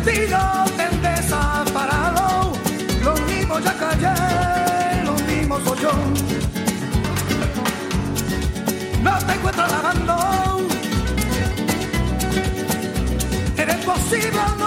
vestido del desamparado, lo mismo ya callé, lo mismo soy yo. No te encuentro lavando, eres posible o no.